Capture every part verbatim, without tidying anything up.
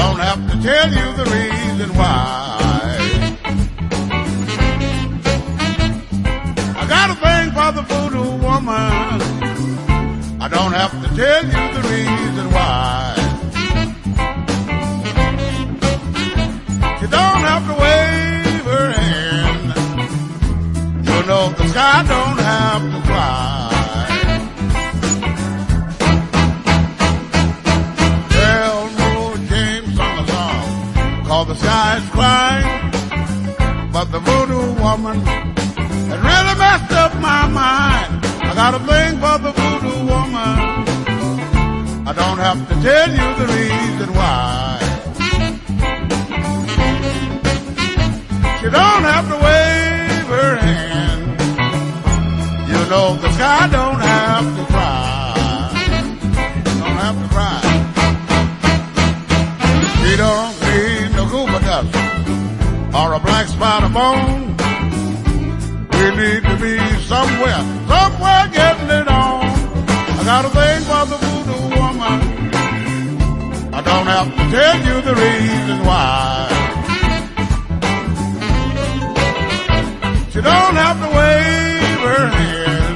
don't have to tell you the reason why. I got a thing for the voodoo woman. I don't have to tell you the reason why. She don't have to wave her hand. You know the sky don't have to cry. Elmore James sung a song called The Sky is Crying, but the voodoo woman has really messed up my mind. I got a thing for the voodoo woman. I don't have to tell you the reason why. She don't have to wave her hand. You know the sky don't have to cry. Don't have to cry. She don't need no goober dust or a black spot of bone. We need to be somewhere, somewhere getting it on. I got a thing for the voodoo woman. I don't have to tell you the reason why. She don't have to wave her hand.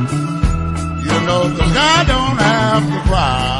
You know the sky don't have to cry.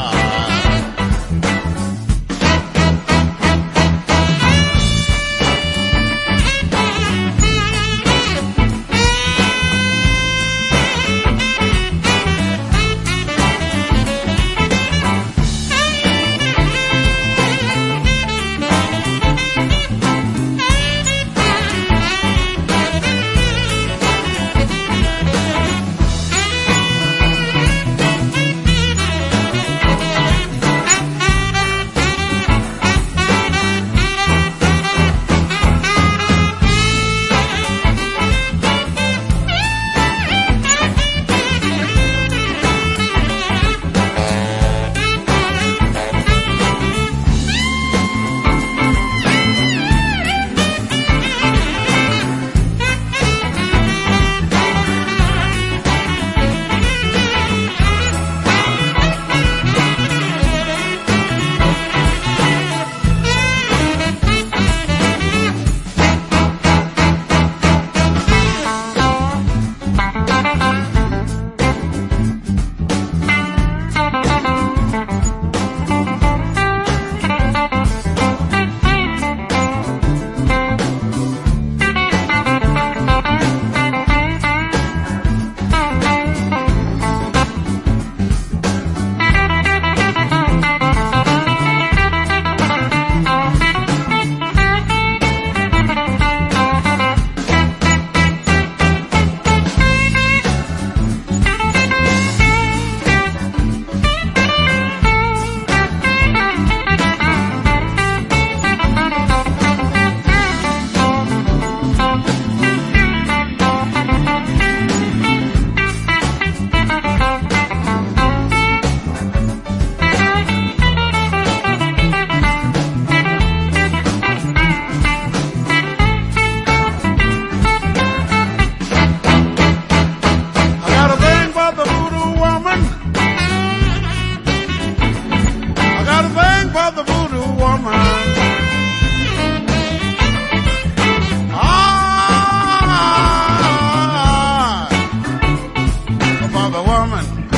Woman.